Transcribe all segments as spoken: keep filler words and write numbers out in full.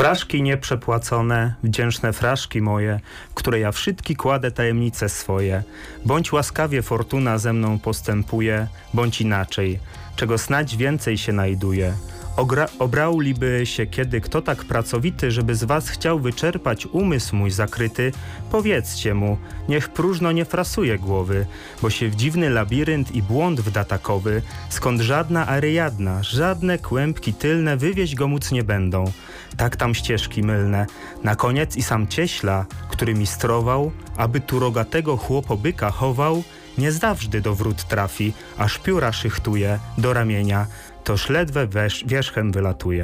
Fraszki nieprzepłacone, wdzięczne fraszki moje, w które ja wszystkie kładę tajemnice swoje. Bądź łaskawie fortuna ze mną postępuje, bądź inaczej, czego snadź więcej się najduje. Ogra- obrauliby się kiedy kto tak pracowity, żeby z was chciał wyczerpać umysł mój zakryty, powiedzcie mu, niech próżno nie frasuje głowy, bo się w dziwny labirynt i błąd wda takowy, skąd żadna aryjadna, żadne kłębki tylne wywieźć go móc nie będą. Tak tam ścieżki mylne. Na koniec i sam cieśla, który mi strował, aby tu rogatego chłopobyka chował, nie zawsze do wrót trafi, aż pióra szychtuje do ramienia, toż ledwe wesz- wierzchem wylatuje.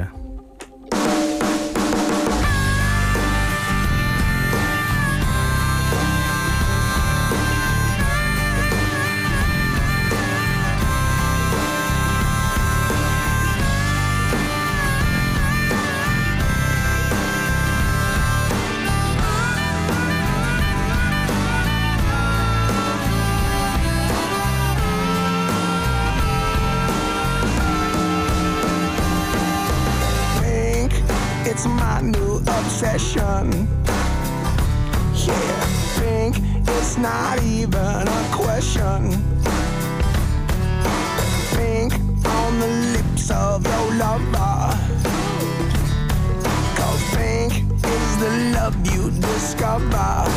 It's my new obsession. Yeah, pink, it's not even a question. Pink on the lips of your lover. Cause pink is the love you discover.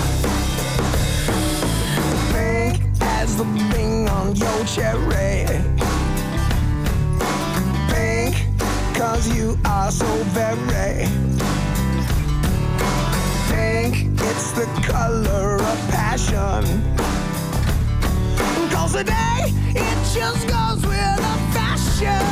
Pink as the bing on your cherry. Pink, cause you are so very pink, it's the color of passion. Cause today, it just goes with the fashion.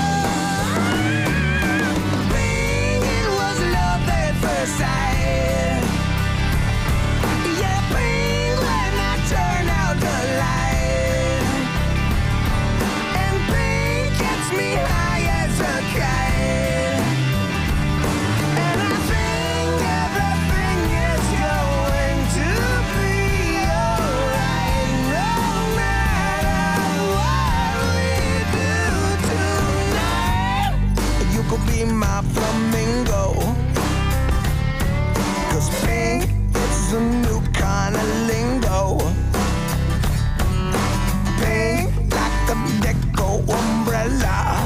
Pink, it was love at first sight. Yeah, pink when I turn out the light. And pink gets me high as a kite. And I think everything is going to be alright, no matter what we do tonight. You could be my flamingo, cause pink is a new kind of lingo. Pink like a deco umbrella.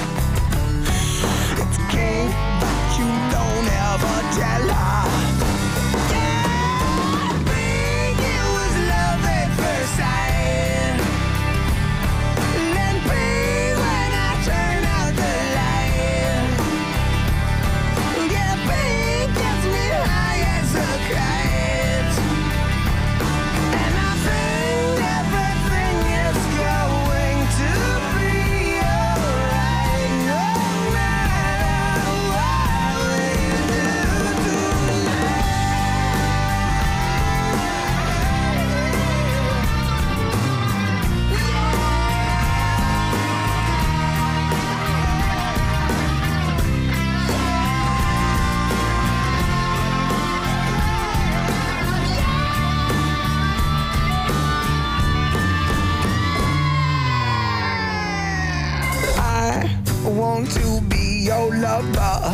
It's king, but you don't ever tell her. Yeah, pink, it was love at first sight. Then pink when I turn out the light. Yeah, pink gets me high as a kite. And I think everything is going to be alright, no matter what we do tonight. I want to be your lover.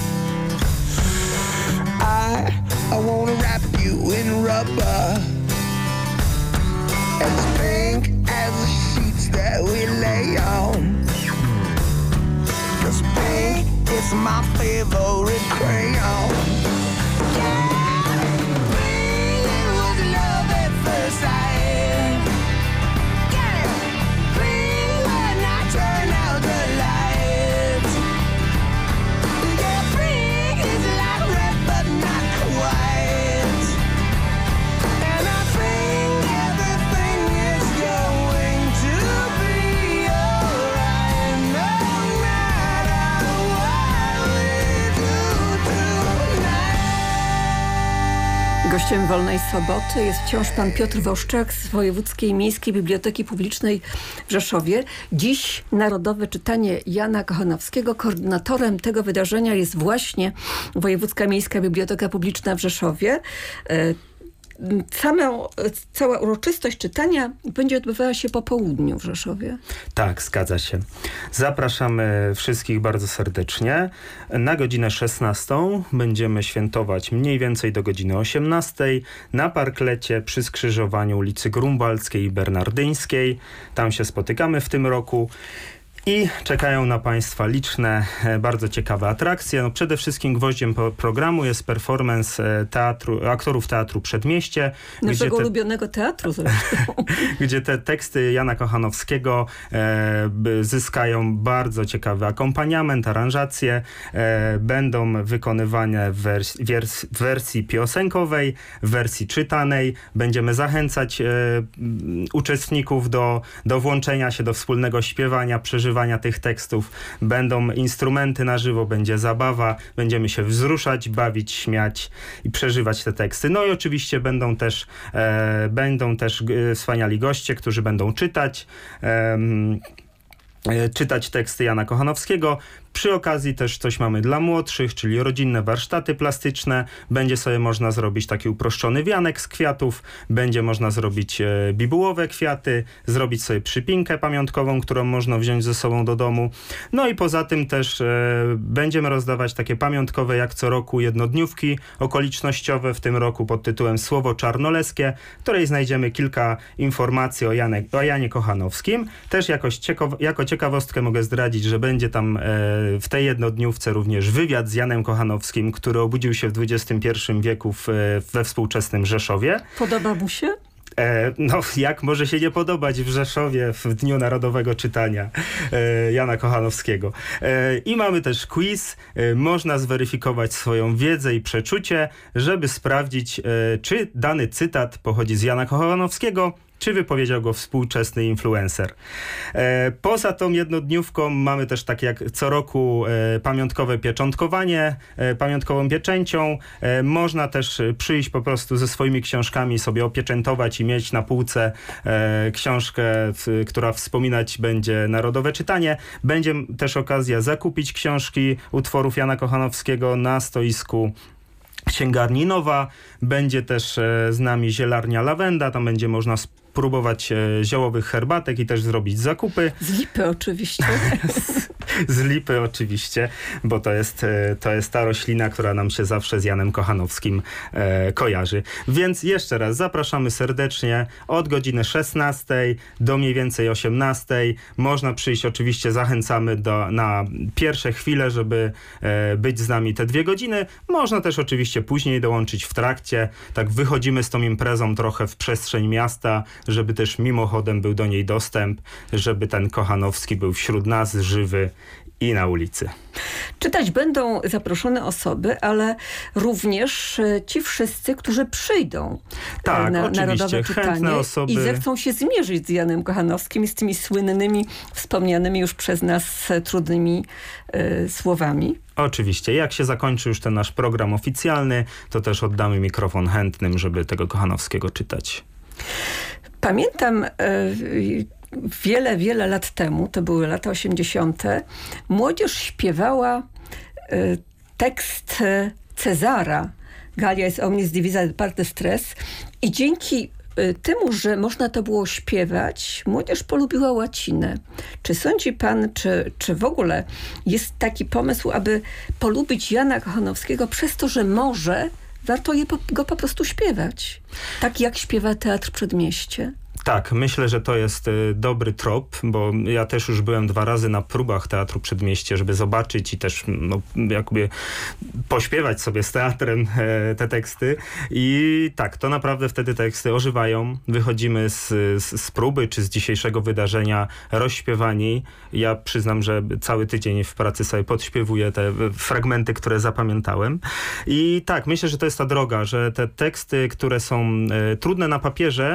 I I wanna wrap you in rubber, as pink as the sheets that we lay on. Cause pink is my favorite crayon. Yeah, pink, it was love at first sight. Yeah, pink when I turn out the lights. Yeah, pink is like red but not quite. And I think everything is going to be alright, no matter what we do tonight. Gościem Wolnej Soboty jest wciąż pan Piotr Woszczak z Wojewódzkiej Miejskiej Biblioteki Publicznej w Rzeszowie. Dziś Narodowe Czytanie Jana Kochanowskiego. Koordynatorem tego wydarzenia jest właśnie Wojewódzka Miejska Biblioteka Publiczna w Rzeszowie. Samą, cała uroczystość czytania będzie odbywała się po południu w Rzeszowie. Tak, zgadza się. Zapraszamy wszystkich bardzo serdecznie. Na godzinę szesnastą będziemy świętować mniej więcej do godziny osiemnastej na parklecie przy skrzyżowaniu ulicy Grunwaldzkiej i Bernardyńskiej. Tam się spotykamy w tym roku. I czekają na Państwa liczne, bardzo ciekawe atrakcje. No przede wszystkim gwoździem po programu jest performance teatru, aktorów Teatru Przedmieście. Naszego te, ulubionego teatru zresztą. Gdzie te teksty Jana Kochanowskiego e, zyskają bardzo ciekawy akompaniament, aranżacje. E, będą wykonywane w, wers, wiers, w wersji piosenkowej, w wersji czytanej. Będziemy zachęcać e, uczestników do, do włączenia się do wspólnego śpiewania, przeżywania tych tekstów. Będą instrumenty na żywo, będzie zabawa, będziemy się wzruszać, bawić, śmiać i przeżywać te teksty. No i oczywiście będą też, e, będą też e, wspaniali goście, którzy będą czytać, e, e, czytać teksty Jana Kochanowskiego. Przy okazji też coś mamy dla młodszych, czyli rodzinne warsztaty plastyczne. Będzie sobie można zrobić taki uproszczony wianek z kwiatów, będzie można zrobić e, bibułowe kwiaty, zrobić sobie przypinkę pamiątkową, którą można wziąć ze sobą do domu. No i poza tym też e, będziemy rozdawać takie pamiątkowe jak co roku jednodniówki okolicznościowe, w tym roku pod tytułem Słowo Czarnoleskie, w której znajdziemy kilka informacji o, Janie, o Janie Kochanowskim. Też jakoś ciekaw, jako ciekawostkę mogę zdradzić, że będzie tam e, w tej jednodniówce również wywiad z Janem Kochanowskim, który obudził się w dwudziestym pierwszym wieku w, we współczesnym Rzeszowie. Podoba mu się? E, no, jak może się nie podobać w Rzeszowie w Dniu Narodowego Czytania e, Jana Kochanowskiego. E, I mamy też quiz. E, można zweryfikować swoją wiedzę i przeczucie, żeby sprawdzić, e, czy dany cytat pochodzi z Jana Kochanowskiego, czy wypowiedział go współczesny influencer. E, poza tą jednodniówką mamy też tak jak co roku e, pamiątkowe pieczątkowanie, e, pamiątkową pieczęcią. E, można też przyjść po prostu ze swoimi książkami, sobie opieczętować i mieć na półce e, książkę, w, która wspominać będzie Narodowe Czytanie. Będzie też okazja zakupić książki utworów Jana Kochanowskiego na stoisku Księgarni Nowa. Będzie też e, z nami zielarnia Lawenda, tam będzie można spróbować e, ziołowych herbatek i też zrobić zakupy. Z lipy oczywiście. z, z lipy oczywiście, bo to jest, e, to jest ta roślina, która nam się zawsze z Janem Kochanowskim e, kojarzy. Więc jeszcze raz zapraszamy serdecznie od godziny szesnastej do mniej więcej osiemnastej. Można przyjść, oczywiście zachęcamy do, na pierwsze chwile, żeby e, być z nami te dwie godziny. Można też oczywiście później dołączyć w trakcie. Tak wychodzimy z tą imprezą trochę w przestrzeń miasta, żeby też mimochodem był do niej dostęp, żeby ten Kochanowski był wśród nas żywy i na ulicy. Czytać będą zaproszone osoby, ale również ci wszyscy, którzy przyjdą tak, na oczywiście. Narodowe Czytanie osoby... i zechcą się zmierzyć z Janem Kochanowskim i z tymi słynnymi, wspomnianymi już przez nas trudnymi y, słowami. Oczywiście. Jak się zakończy już ten nasz program oficjalny, to też oddamy mikrofon chętnym, żeby tego Kochanowskiego czytać. Pamiętam y, wiele, wiele lat temu, to były lata osiemdziesiąte, młodzież śpiewała y, tekst Cezara, Gallia est omnis divisa de parte stres, i dzięki y, temu, że można to było śpiewać, młodzież polubiła łacinę. Czy sądzi pan, czy, czy w ogóle jest taki pomysł, aby polubić Jana Kochanowskiego przez to, że może warto je po, go po prostu śpiewać? Tak jak śpiewa Teatr Przedmieście. Tak, myślę, że to jest y, dobry trop, bo ja też już byłem dwa razy na próbach Teatru Przedmieście, żeby zobaczyć i też no, jakby pośpiewać sobie z teatrem e, te teksty. I tak, to naprawdę wtedy teksty ożywają. Wychodzimy z, z, z próby czy z dzisiejszego wydarzenia rozśpiewani. Ja przyznam, że cały tydzień w pracy sobie podśpiewuję te fragmenty, które zapamiętałem. I tak, myślę, że to jest ta droga, że te teksty, które są e, trudne na papierze,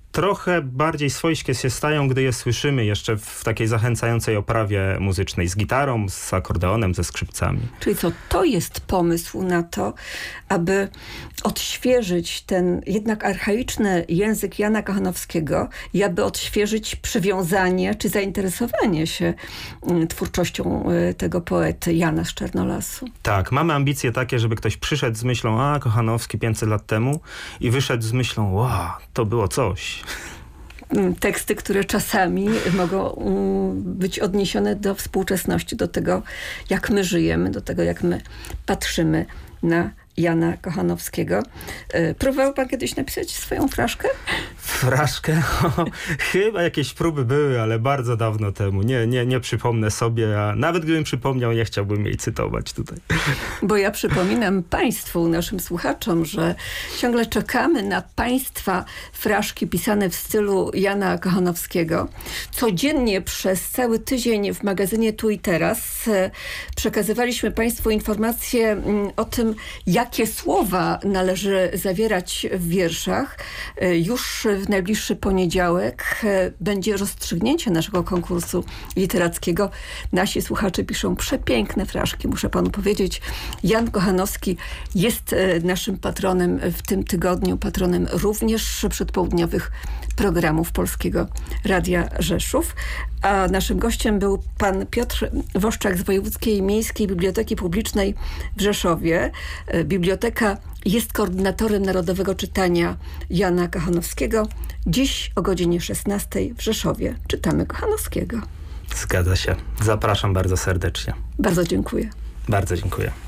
trochę bardziej swojskie się stają, gdy je słyszymy jeszcze w takiej zachęcającej oprawie muzycznej, z gitarą, z akordeonem, ze skrzypcami. Czyli co, to jest pomysł na to, aby odświeżyć ten jednak archaiczny język Jana Kochanowskiego i aby odświeżyć przywiązanie czy zainteresowanie się y, twórczością y, tego poety Jana z Czernolasu. Tak, mamy ambicje takie, żeby ktoś przyszedł z myślą, a Kochanowski pięćset lat temu i wyszedł z myślą, wow, to było coś. Teksty, które czasami mogą um, być odniesione do współczesności, do tego, jak my żyjemy, do tego, jak my patrzymy na Jana Kochanowskiego. E, próbował pan kiedyś napisać swoją fraszkę? Fraszkę? Chyba jakieś próby były, ale bardzo dawno temu. Nie, nie, nie przypomnę sobie, a nawet gdybym przypomniał, nie chciałbym jej cytować tutaj. Bo ja przypominam państwu, naszym słuchaczom, że ciągle czekamy na państwa fraszki pisane w stylu Jana Kochanowskiego. Codziennie przez cały tydzień w magazynie Tu i Teraz e, przekazywaliśmy państwu informacje m, o tym, jakie słowa należy zawierać w wierszach. E, już w najbliższy poniedziałek e, będzie rozstrzygnięcie naszego konkursu literackiego. Nasi słuchacze piszą przepiękne fraszki, muszę panu powiedzieć. Jan Kochanowski jest e, naszym patronem w tym tygodniu, patronem również przedpołudniowych programów Polskiego Radia Rzeszów. A naszym gościem był pan Piotr Woszczak z Wojewódzkiej Miejskiej Biblioteki Publicznej w Rzeszowie. E, Biblioteka jest koordynatorem Narodowego Czytania Jana Kochanowskiego. Dziś o godzinie szesnastej w Rzeszowie czytamy Kochanowskiego. Zgadza się. Zapraszam bardzo serdecznie. Bardzo dziękuję. Bardzo dziękuję.